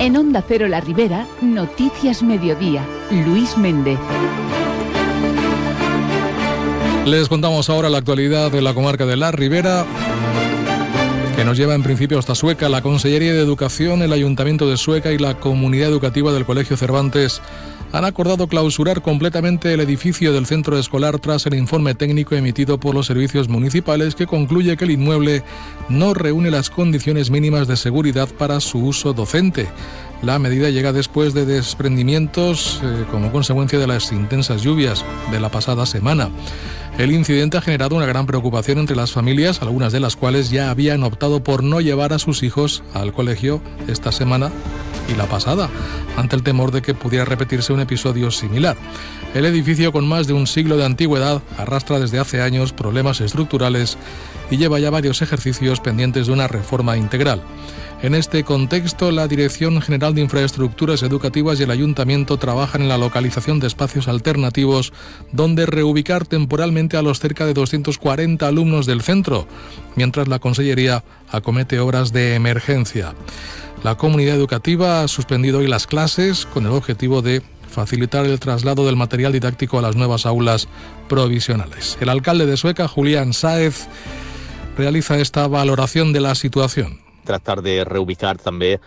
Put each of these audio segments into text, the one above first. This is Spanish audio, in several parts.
En Onda Cero La Ribera, Noticias Mediodía. Luis Méndez. Les contamos ahora la actualidad de la comarca de La Ribera, que nos lleva en principio hasta Sueca. La Consellería de Educación, el Ayuntamiento de Sueca y la comunidad educativa del Colegio Cervantes han acordado clausurar completamente el edificio del centro escolar tras el informe técnico emitido por los servicios municipales que concluye que el inmueble no reúne las condiciones mínimas de seguridad para su uso docente. La medida llega después de desprendimientos como consecuencia de las intensas lluvias de la pasada semana. El incidente ha generado una gran preocupación entre las familias, algunas de las cuales ya habían optado por no llevar a sus hijos al colegio esta semana y la pasada, ante el temor de que pudiera repetirse un episodio similar. El edificio, con más de un siglo de antigüedad, arrastra desde hace años problemas estructurales y lleva ya varios ejercicios pendientes de una reforma integral. En este contexto, la Dirección General de Infraestructuras Educativas y el Ayuntamiento trabajan en la localización de espacios alternativos donde reubicar temporalmente a los cerca de 240 alumnos del centro, mientras la Consellería acomete obras de emergencia. La comunidad educativa ha suspendido hoy las clases con el objetivo de facilitar el traslado del material didáctico a las nuevas aulas provisionales. El alcalde de Sueca, Julián Sáez, realiza esta valoración de la situación. Tractar de reubicar també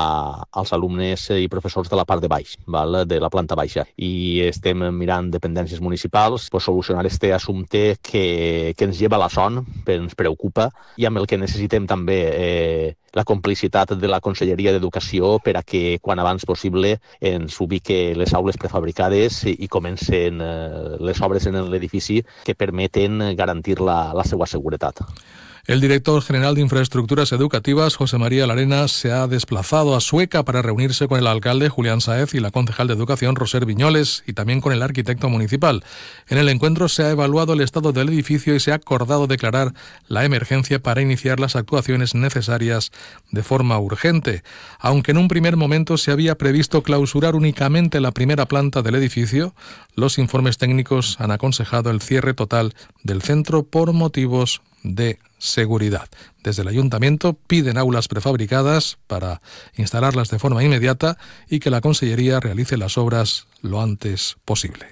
als alumnes i professors de la part de baix, de la planta baixa. I estem mirant dependències municipals per solucionar este assumpte que ens lleva la son, ens preocupa, i amb el que necessitem també la complicitat de la Conselleria d'Educació per a que quan abans possible ens ubique les aules prefabricades i comencen les obres en l'edifici que permeten garantir la seva seguretat. El director general de Infraestructuras Educativas, José María Larena, se ha desplazado a Sueca para reunirse con el alcalde Julián Sáez y la concejal de Educación, Roser Viñoles, y también con el arquitecto municipal. En el encuentro se ha evaluado el estado del edificio y se ha acordado declarar la emergencia para iniciar las actuaciones necesarias de forma urgente. Aunque en un primer momento se había previsto clausurar únicamente la primera planta del edificio, los informes técnicos han aconsejado el cierre total del centro por motivos de seguridad. Desde el Ayuntamiento piden aulas prefabricadas para instalarlas de forma inmediata y que la Consellería realice las obras lo antes posible.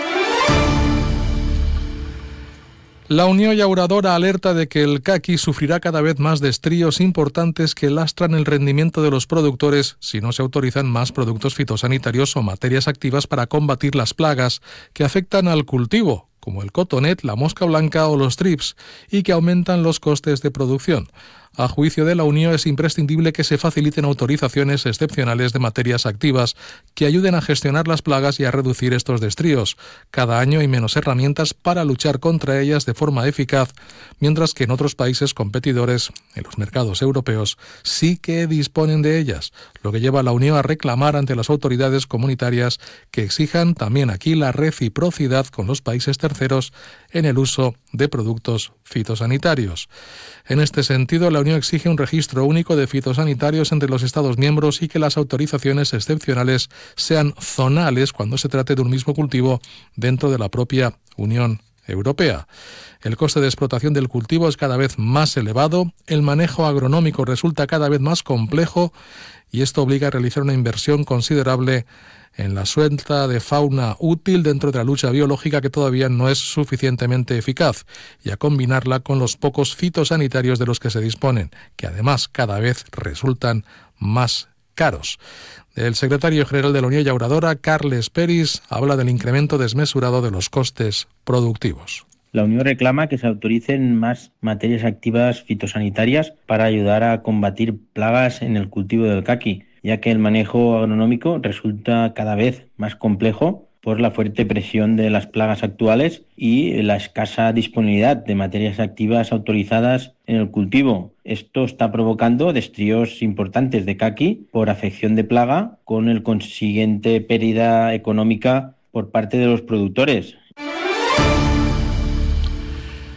La Unió Llauradora alerta de que el caqui sufrirá cada vez más destríos importantes que lastran el rendimiento de los productores si no se autorizan más productos fitosanitarios o materias activas para combatir las plagas que afectan al cultivo, como el cotonet, la mosca blanca o los trips, y que aumentan los costes de producción. A juicio de la Unión, es imprescindible que se faciliten autorizaciones excepcionales de materias activas que ayuden a gestionar las plagas y a reducir estos destríos. Cada año hay menos herramientas para luchar contra ellas de forma eficaz, mientras que en otros países competidores, en los mercados europeos, sí que disponen de ellas, lo que lleva a la Unión a reclamar ante las autoridades comunitarias que exijan también aquí la reciprocidad con los países terceros en el uso de productos fitosanitarios. En este sentido, la Unión exige un registro único de fitosanitarios entre los Estados miembros y que las autorizaciones excepcionales sean zonales cuando se trate de un mismo cultivo dentro de la propia Unión Europea. El coste de explotación del cultivo es cada vez más elevado, el manejo agronómico resulta cada vez más complejo y esto obliga a realizar una inversión considerable en la suelta de fauna útil dentro de la lucha biológica que todavía no es suficientemente eficaz y a combinarla con los pocos fitosanitarios de los que se disponen, que además cada vez resultan más caros. El secretario general de la Unión Llauradora, Carles Peris, habla del incremento desmesurado de los costes productivos. La Unión reclama que se autoricen más materias activas fitosanitarias para ayudar a combatir plagas en el cultivo del caqui, ya que el manejo agronómico resulta cada vez más complejo por la fuerte presión de las plagas actuales y la escasa disponibilidad de materias activas autorizadas en el cultivo. Esto está provocando destríos importantes de caqui por afección de plaga, con el consiguiente pérdida económica por parte de los productores.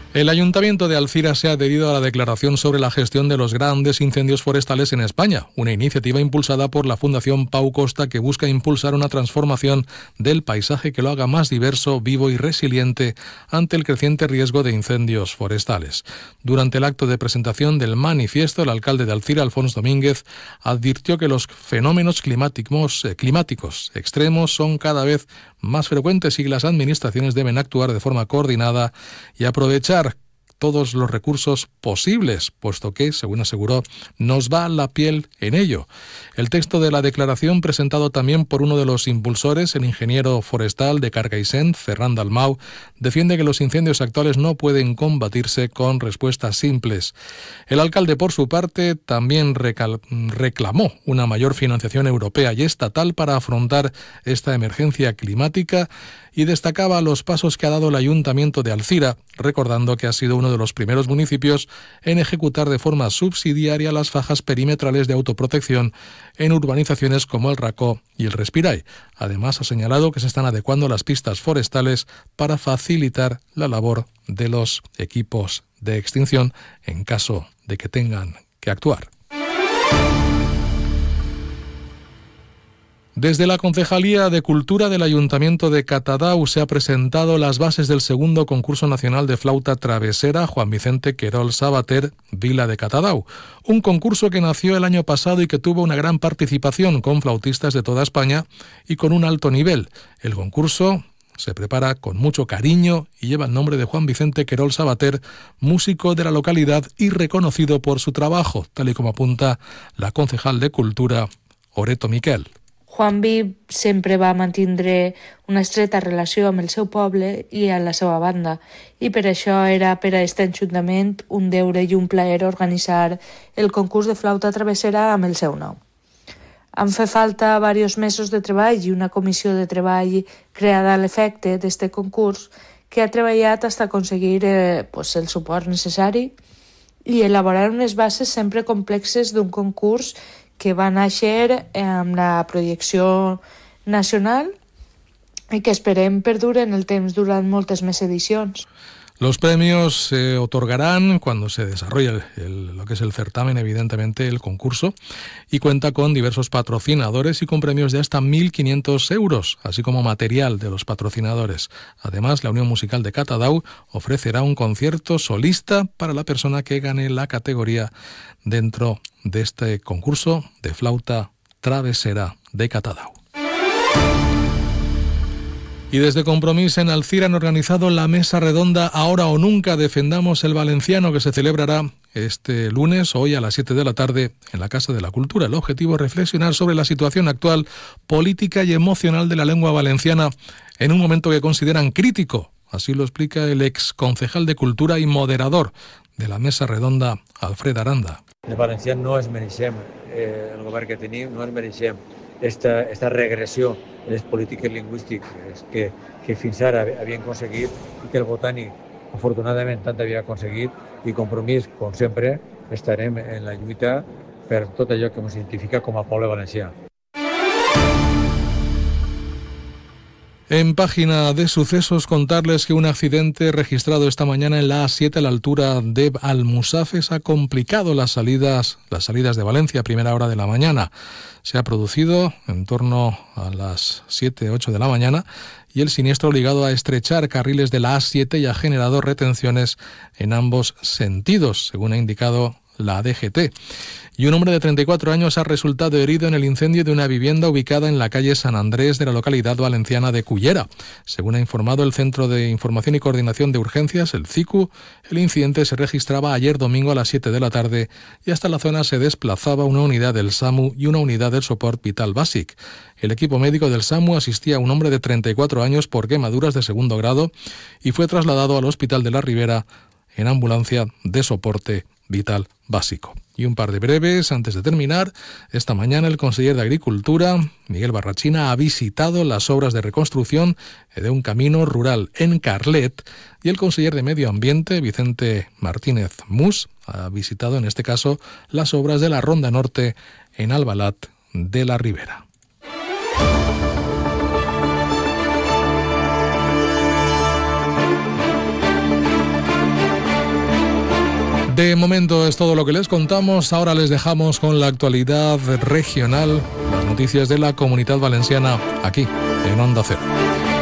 El Ayuntamiento de Alzira se ha adherido a la declaración sobre la gestión de los grandes incendios forestales en España, una iniciativa impulsada por la Fundación Pau Costa que busca impulsar una transformación del paisaje que lo haga más diverso, vivo y resiliente ante el creciente riesgo de incendios forestales. Durante el acto de presentación del manifiesto, el alcalde de Alzira, Alfonso Domínguez, advirtió que los fenómenos climáticos extremos son cada vez más frecuentes y que las administraciones deben actuar de forma coordinada y aprovechar todos los recursos posibles, puesto que, según aseguró, nos va la piel en ello. El texto de la declaración, presentado también por uno de los impulsores, el ingeniero forestal de Cargaisén, Ferran Dalmau, defiende que los incendios actuales no pueden combatirse con respuestas simples. El alcalde, por su parte, también reclamó una mayor financiación europea y estatal para afrontar esta emergencia climática y destacaba los pasos que ha dado el Ayuntamiento de Alzira, recordando que ha sido uno de los primeros municipios en ejecutar de forma subsidiaria las fajas perimetrales de autoprotección en urbanizaciones como el Racó y el Respiray. Además, ha señalado que se están adecuando las pistas forestales para facilitar la labor de los equipos de extinción en caso de que tengan que actuar. Desde la Concejalía de Cultura del Ayuntamiento de Catadau se ha presentado las bases del segundo concurso nacional de flauta travesera Juan Vicente Querol Sabater, Vila de Catadau. Un concurso que nació el año pasado y que tuvo una gran participación con flautistas de toda España y con un alto nivel. El concurso se prepara con mucho cariño y lleva el nombre de Juan Vicente Querol Sabater, músico de la localidad y reconocido por su trabajo, tal y como apunta la concejal de Cultura, Oreto Miquel. Juanvi sempre va mantindre una estreta relació amb el seu poble i a la seva banda, i per això era per a aquest ajuntament un deure i un plaer organitzar el concurs de flauta travessera amb el seu nom. Han fet falta diversos mesos de treball i una comissió de treball creada a l'efecte d'este concurs que ha treballat fins a aconseguir el suport necessari i elaborar unes bases sempre complexes d'un concurs que va néixer amb la projecció nacional y que esperem perdure en el temps durant moltes més edicions. Los premios se otorgarán cuando se desarrolle lo que es el certamen, evidentemente el concurso, y cuenta con diversos patrocinadores y con premios de hasta 1.500 euros, así como material de los patrocinadores. Además, la Unión Musical de Catadau ofrecerá un concierto solista para la persona que gane la categoría dentro de este concurso de flauta travesera de Catadau. Y desde Compromís en Alzira han organizado la mesa redonda Ahora o Nunca, defendamos el valenciano, que se celebrará este lunes, hoy a las 7 de la tarde, en la Casa de la Cultura. El objetivo es reflexionar sobre la situación actual, política y emocional de la lengua valenciana en un momento que consideran crítico. Así lo explica el ex concejal de Cultura y moderador de la mesa redonda, Alfred Aranda. El valencià no es mereixem, el govern que tenim no es mereixem esta regressió en les polítiques lingüístiques que fins ara havien aconseguit i que el Botànic afortunadament tant havia aconseguit, i Compromís, com sempre, estarem en la lluita per tot allò que ens identifica com a poble valencià. En página de sucesos, contarles que un accidente registrado esta mañana en la A7 a la altura de Almusafes ha complicado las salidas de Valencia a primera hora de la mañana. Se ha producido en torno a las 7-8 de la mañana y el siniestro obligado a estrechar carriles de la A7 y ha generado retenciones en ambos sentidos, según ha indicado la DGT. Y un hombre de 34 años ha resultado herido en el incendio de una vivienda ubicada en la calle San Andrés de la localidad valenciana de Cullera. Según ha informado el Centro de Información y Coordinación de Urgencias, el CICU, el incidente se registraba ayer domingo a las 7 de la tarde y hasta la zona se desplazaba una unidad del SAMU y una unidad del Soport Vital Bàsic. El equipo médico del SAMU asistía a un hombre de 34 años por quemaduras de segundo grado y fue trasladado al Hospital de la Ribera en ambulancia de soporte vital básico. Y un par de breves antes de terminar. Esta mañana el conseller de Agricultura, Miguel Barrachina, ha visitado las obras de reconstrucción de un camino rural en Carlet y el conseller de Medio Ambiente, Vicente Martínez Mus, ha visitado en este caso las obras de la Ronda Norte en Albalat de la Ribera. De momento es todo lo que les contamos. Ahora les dejamos con la actualidad regional, las noticias de la Comunitat Valenciana, aquí en Onda Cero.